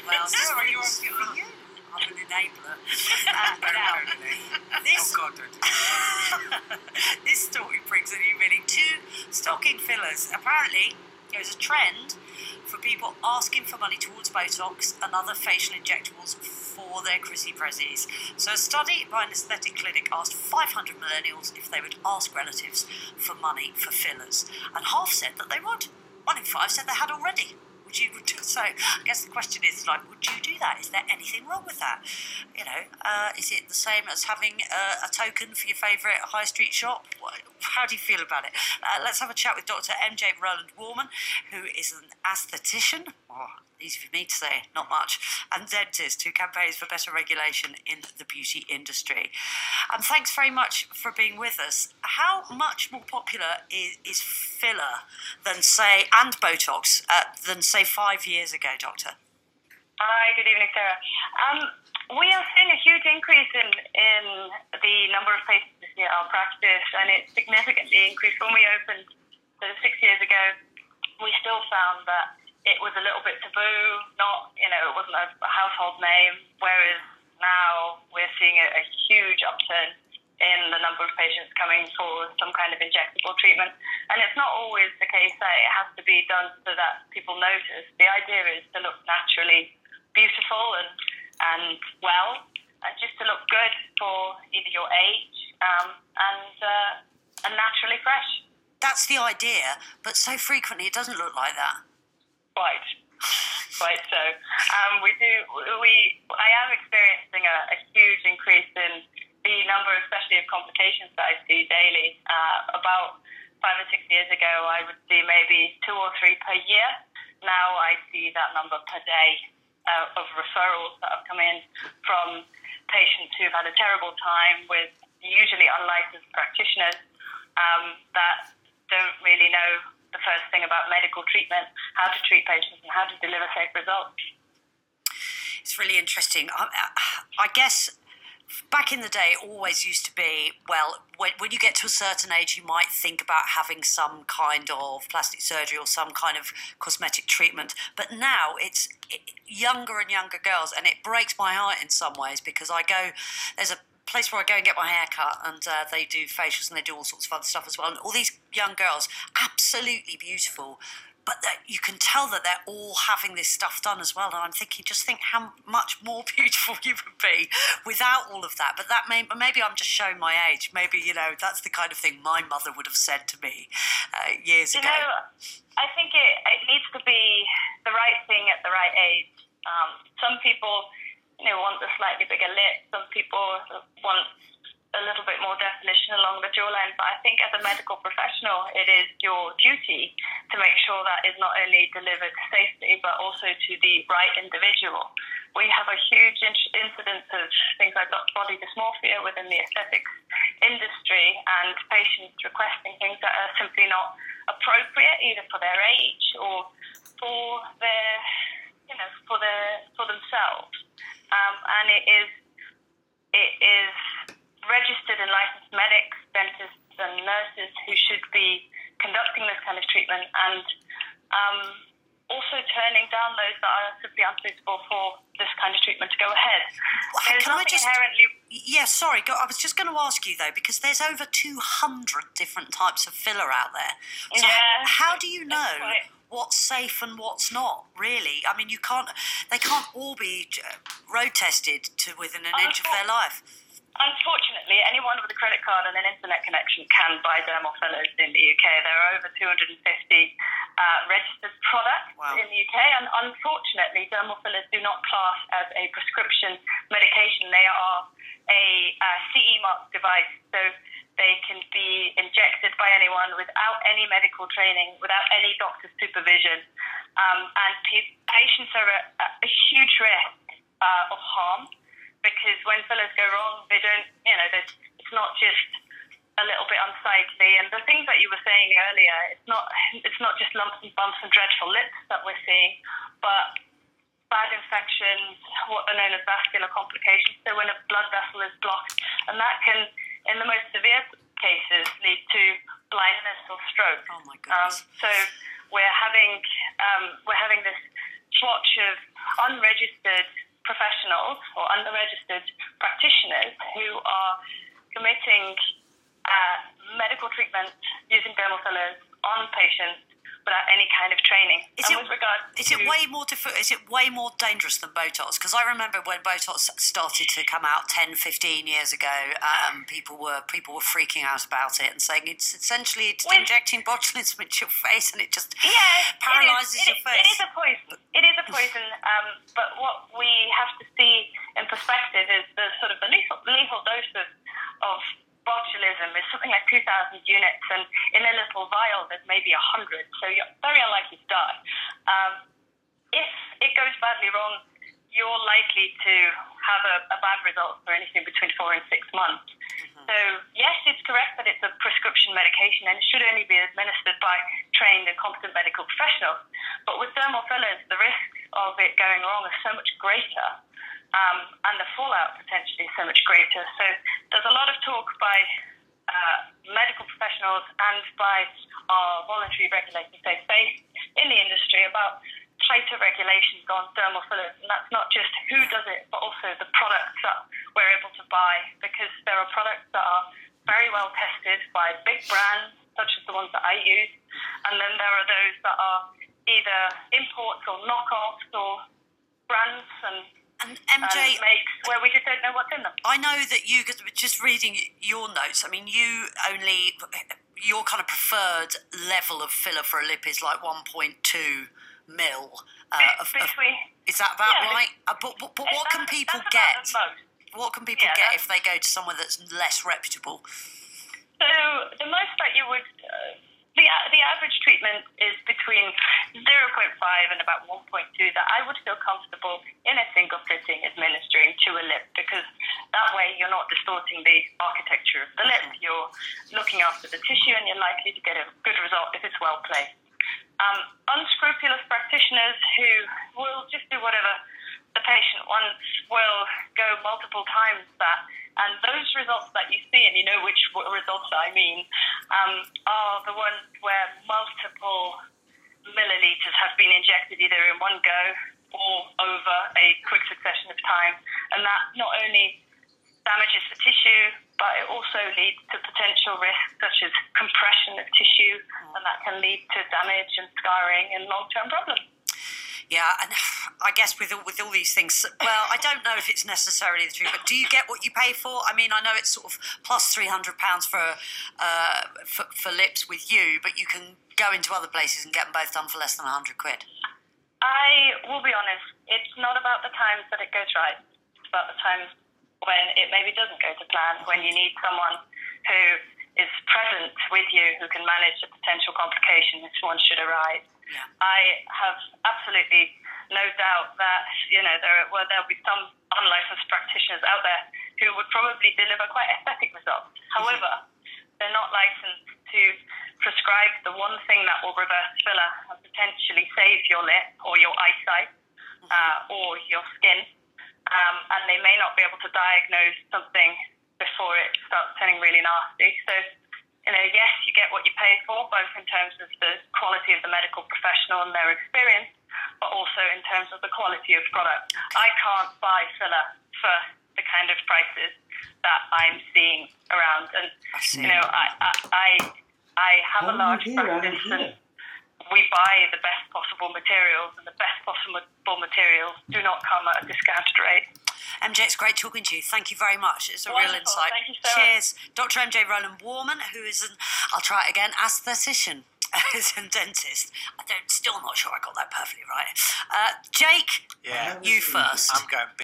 Well, Sarah, you're I'm an enabler. Oh God, don't do that. This story brings a new meaning to stocking fillers. Apparently, there's a trend for people asking for money towards Botox and other facial injectables for their Chrissy Prezzies. So a study by an aesthetic clinic asked 500 millennials if they would ask relatives for money for fillers, and half said that they would. 1 in 5 said they had already. So I guess the question is, like, would you do that? Is there anything wrong with that? You know, is it the same as having a token for your favourite high street shop? How do you feel about it? Let's have a chat with Dr. MJ Roland Warman, who is an aesthetician. Oh, easy for me to say, not much. And dentist who campaigns for better regulation in the beauty industry. And thanks very much for being with us. How much more popular is filler than, say, and Botox than, say, 5 years ago, Doctor? Hi, good evening, Sarah. We are seeing a huge increase in the number of patients this year at our practice, and it significantly increased. When we opened 6 years ago, we still found that it was a little bit taboo, it wasn't a household name, whereas now we're seeing a huge upturn in the number of patients coming for some kind of injectable treatment. And it's not always the case that it has to be done so that people notice. The idea is to look naturally beautiful and well, and just to look good for either your age and naturally fresh. That's the idea, but so frequently it doesn't look like that. Quite so. I am experiencing a huge increase in the number, especially of complications that I see daily. About 5 or 6 years ago, I would see maybe 2 or 3 per year. Now I see that number per day of referrals that have come in from patients who've had a terrible time with usually unlicensed practitioners that don't really know the first thing about medical treatment, how to treat patients and how to deliver safe results. It's really interesting. I guess back in the day, it always used to be, well, when you get to a certain age, you might think about having some kind of plastic surgery or some kind of cosmetic treatment. But now it's younger and younger girls, and it breaks my heart in some ways because there's a place where I go and get my hair cut, and they do facials and they do all sorts of other stuff as well. And all these young girls, absolutely beautiful, but you can tell that they're all having this stuff done as well. And I'm thinking, just think how much more beautiful you would be without all of that. But that maybe I'm just showing my age. Maybe, that's the kind of thing my mother would have said to me years ago. I think it needs to be the right thing at the right age. Some people want a slightly bigger lip. Some people want a little bit more definition along the jawline. But I think as a medical professional, it is your duty to make sure that is not only delivered safely, but also to the right individual. We have a huge incidence of things like body dysmorphia within the aesthetics industry, and patients requesting things that are simply not appropriate, either for their age or for their, for themselves. And it is registered and licensed medics, dentists and nurses who should be conducting this kind of treatment, and also turning down those that are simply unsuitable for this kind of treatment to go ahead. There's nothing inherently... Yeah, sorry, I was just going to ask you, though, because there's over 200 different types of filler out there. So how do you know what's safe and what's not, really? I mean, they can't all be road tested to within an inch of their life. Unfortunately, anyone with a credit card and an internet connection can buy dermal fillers in the UK. There are over 250 registered products in the UK, and unfortunately, dermal fillers do not class as a prescription medication. They are a CE marked device, so they can be injected by anyone without any medical training, without any doctor's supervision, and patients are at a huge risk of harm. Because when fillers go wrong, they don't, it's not just a little bit unsightly. And the things that you were saying earlier, it's not just lumps and bumps and dreadful lips that we're seeing, but bad infections, what are known as vascular complications. So when a blood vessel is blocked, and that can, in the most severe cases, lead to blindness or stroke. Oh my goodness. So we're having this swatch of unregistered professionals or unregistered practitioners who are committing medical treatment using dermal fillers on patients without any kind of training. Is it way more dangerous than Botox? Because I remember when Botox started to come out 10, 15 years ago, people were freaking out about it and saying it's essentially injecting botulism into your face and it just paralyzes your face. It is a poison. It is a poison. But what we have to see in perspective is the sort of the lethal dose of botulism is something like 2,000 units, and in a little vial there's maybe 100, so you're very unlikely to die. If it goes badly wrong, you're likely to have a bad result for anything between 4 and 6 months. Mm-hmm. So yes, it's correct that it's a prescription medication and it should only be administered by trained and competent medical professionals, but with dermal fillers the risks of it going wrong are so much greater. And the fallout potentially is so much greater. So there's a lot of talk by medical professionals and by our voluntary regulators safe space in the industry about tighter regulations on dermal fillers. And that's not just who does it, but also the products that we're able to buy, because there are products that are very well tested by big brands, such as the ones that I use. And then there are those that are either imports or knockoffs or brands and MJ, makes where we just don't know what's in them. I know that you, just reading your notes, I mean, your kind of preferred level of filler for a lip is like 1.2 mil. Is that about right? But what can people get? What can people get if they go to somewhere that's less reputable? So the most that you would... The average treatment is between 0.5 and about 1.2 that I would feel comfortable in a single sitting administering to a lip, because that way you're not distorting the architecture of the lip. You're looking after the tissue and you're likely to get a good result if it's well placed. Unscrupulous practitioners who will just do whatever the patient wants will go multiple times that. And those results that you see, and you know which results I mean, are the ones where multiple milliliters have been injected either in one go or over a quick succession of time. And that not only damages the tissue, but it also leads to potential risks such as compression of tissue, and that can lead to damage and scarring and long-term problems. Yeah, and I guess with all these things, well, I don't know if it's necessarily the truth, but do you get what you pay for? I mean, I know it's sort of plus £300 for lips with you, but you can go into other places and get them both done for less than £100. I will be honest, it's not about the times that it goes right. It's about the times when it maybe doesn't go to plan, when you need someone who is present with you, who can manage a potential complication if one should arise. Yeah. I have absolutely no doubt that there'll be some unlicensed practitioners out there who would probably deliver quite aesthetic results. However, they're not licensed to prescribe the one thing that will reverse filler and potentially save your lip or your eyesight or your skin, and they may not be able to diagnose something before it starts turning really nasty. So, yes, you get what you pay for, both in terms of the quality of the medical professional and their experience, but also in terms of the quality of product. I can't buy filler for the kind of prices that I'm seeing around. And, I have a large practice and we buy the best possible materials, and the best possible materials do not come at a discounted rate. MJ, it's great talking to you. Thank you very much. It's a real insight. Thank you so Cheers. Dr. MJ Rowland-Warman, who is I'll try it again, aesthetician and dentist. Still not sure I got that perfectly right. Jake, you first. I'm going